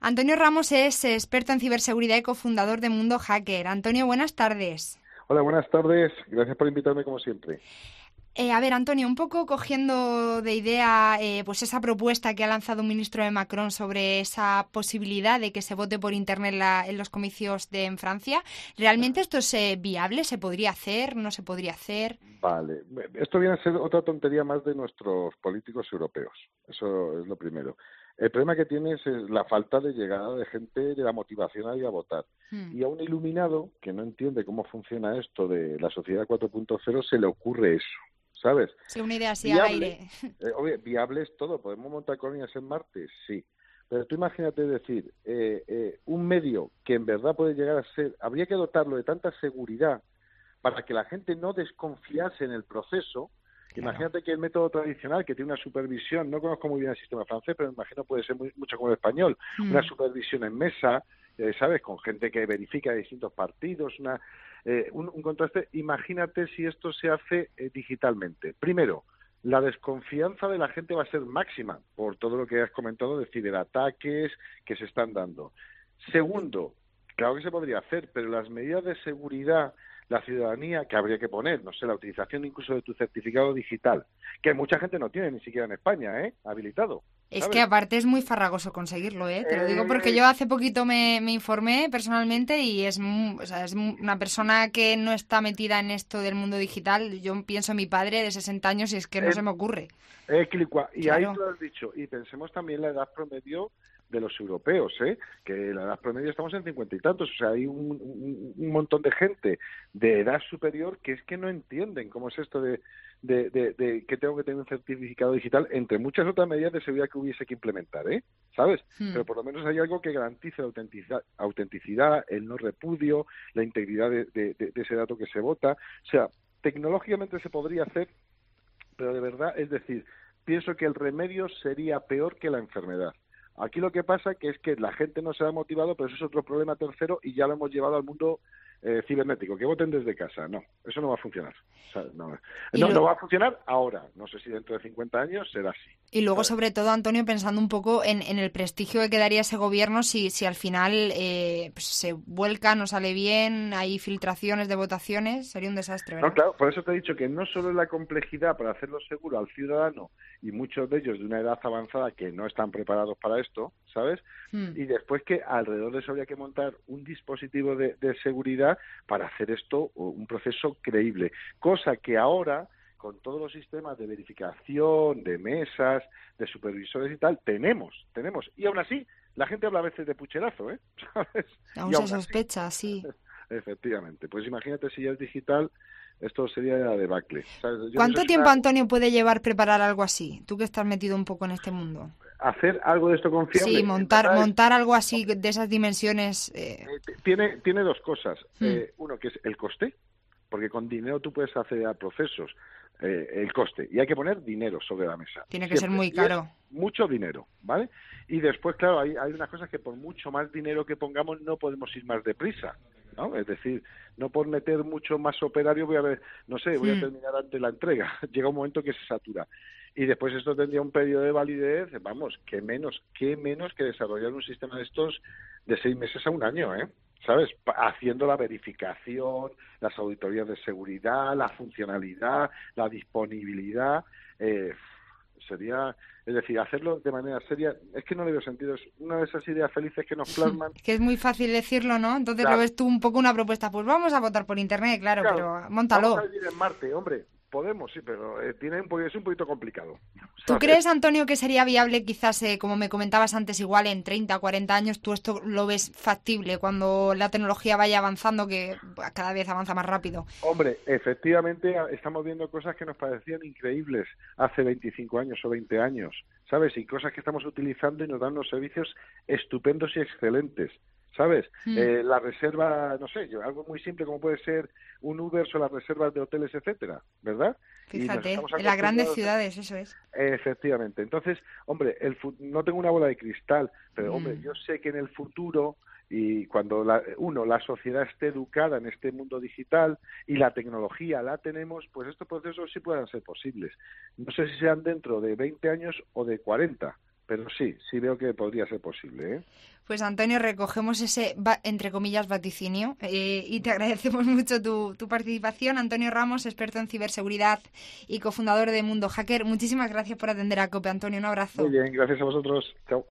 Antonio Ramos es experto en ciberseguridad y cofundador de Mundo Hacker. Antonio, buenas tardes. Hola, buenas tardes. Gracias por invitarme como siempre. A ver, Antonio, un poco cogiendo de idea pues esa propuesta que ha lanzado un ministro de Macron sobre esa posibilidad de que se vote por Internet en los comicios en Francia. ¿Realmente esto es viable? ¿Se podría hacer? ¿No se podría hacer? Vale. Esto viene a ser otra tontería más de nuestros políticos europeos. Eso es lo primero. El problema que tienes es la falta de llegada de gente, de la motivación a ir a votar. Y a un iluminado que no entiende cómo funciona esto de la sociedad 4.0 se le ocurre eso, ¿sabes? Sí, una idea así al Viable, aire. viable es todo. ¿Podemos montar colonias en Marte? Sí. Pero tú imagínate decir, un medio que en verdad puede llegar a ser, habría que dotarlo de tanta seguridad para que la gente no desconfiase en el proceso. Claro. Imagínate que el método tradicional, que tiene una supervisión, no conozco muy bien el sistema francés, pero me imagino puede ser mucho como el español, una supervisión en mesa, ¿sabes? Con gente que verifica de distintos partidos, un contraste. Imagínate si esto se hace digitalmente. Primero, la desconfianza de la gente va a ser máxima por todo lo que has comentado de ciberataques que se están dando. Segundo, claro que se podría hacer, pero las medidas de seguridad, la ciudadanía que habría que poner, no sé, la utilización incluso de tu certificado digital, que mucha gente no tiene ni siquiera en España, habilitado, Es que ¿sabes? aparte es muy farragoso conseguirlo, ¿eh? Te lo digo porque Eh, yo hace poquito me informé personalmente y o sea, es una persona que no está metida en esto del mundo digital. Yo pienso en mi padre de 60 años y es que no se me ocurre. Y ahí Claro. tú lo has dicho. Y pensemos también la edad promedio de los europeos, que la edad promedio estamos en 50 y tantos. O sea, hay un montón de gente de edad superior que es que no entienden cómo es esto de que tengo que tener un certificado digital, entre muchas otras medidas de seguridad que hubiese que implementar, ¿sabes? Pero por lo menos hay algo que garantice la autenticidad, el no repudio, la integridad de ese dato que se vota. O sea, tecnológicamente se podría hacer, pero de verdad, es decir, pienso que el remedio sería peor que la enfermedad. Aquí lo que pasa que es que la gente no se ha motivado, pero eso es otro problema tercero y ya lo hemos llevado al mundo cibernético, que voten desde casa. No, eso no va a funcionar. O sea, Y, no va a funcionar ahora. No sé si dentro de 50 años será así. y luego, ¿Sabes? sobre todo, Antonio, pensando un poco en el prestigio que quedaría ese gobierno si al final pues se vuelca, no sale bien, hay filtraciones de votaciones, sería un desastre, No, ¿verdad? claro, por eso te he dicho que no solo es la complejidad para hacerlo seguro al ciudadano y muchos de ellos de una edad avanzada que no están preparados para esto, ¿sabes? Y después que alrededor de eso habría que montar un dispositivo de seguridad para hacer esto un proceso creíble, cosa que ahora con todos los sistemas de verificación, de mesas, de supervisores y tal, tenemos. Y aún así, la gente habla a veces de pucherazo, ¿sabes? Aún Y se aún así, sospecha, sí. efectivamente. Pues imagínate si ya es digital, esto sería debacle. ¿Sabes? Yo no sé ¿Cuánto si tiempo, Antonio, puede llevar preparar algo así? Tú que estás metido un poco en este mundo. hacer algo de esto Sí, confiable, en verdad es, montar algo así hombre, de esas dimensiones. tiene dos cosas. Hmm, Uno, que es el coste, porque con dinero tú puedes acelerar procesos, el coste, y hay que poner dinero sobre la mesa, Tiene que ser siempre. muy Y es caro. mucho dinero, ¿vale? Y después, claro, hay unas cosas que por mucho más dinero que pongamos no podemos ir más deprisa, ¿no? Es decir, no por meter mucho más operario voy a Hmm. terminar antes la entrega. Llega un momento que se satura. Y después esto tendría un periodo de validez, vamos, qué menos que desarrollar un sistema de estos de 6 meses a un año, ¿sabes? Haciendo la verificación, las auditorías de seguridad, la funcionalidad, la disponibilidad, es decir, hacerlo de manera seria, es que no le veo sentido, es una de esas ideas felices que nos plasman. Es que es muy fácil decirlo, ¿no? Entonces lo Claro, ves tú un poco una propuesta. Pues vamos a votar por internet, claro, claro, pero vamos a móntalo. vivir en Marte, hombre, podemos, sí, pero es un poquito complicado, ¿Tú ¿sabes? crees, Antonio, que sería viable quizás, como me comentabas antes, igual en 30 o 40 años, tú esto lo ves factible cuando la tecnología vaya avanzando, que cada vez avanza más rápido? Hombre, efectivamente estamos viendo cosas que nos parecían increíbles hace 25 años o 20 años, ¿sabes? Y cosas que estamos utilizando y nos dan unos servicios estupendos y excelentes, ¿sabes? Hmm. La reserva, no sé, algo muy simple como puede ser un Uber o las reservas de hoteles, etcétera, ¿verdad? Y nos Fíjate, estamos en las grandes acostumbrados. ciudades, eso es. Efectivamente. Entonces, hombre, no tengo una bola de cristal, pero hombre, Mm. yo sé que en el futuro y cuando la sociedad esté educada en este mundo digital y la tecnología la tenemos, pues estos procesos sí puedan ser posibles. No sé si sean dentro de 20 años o de 40, pero sí veo que podría ser posible, ¿eh? Pues Antonio, recogemos ese, entre comillas, vaticinio y te agradecemos mucho tu participación. Antonio Ramos, experto en ciberseguridad y cofundador de Mundo Hacker. Muchísimas gracias por atender a COPE, Antonio. Un abrazo. Muy bien, gracias a vosotros. Chao.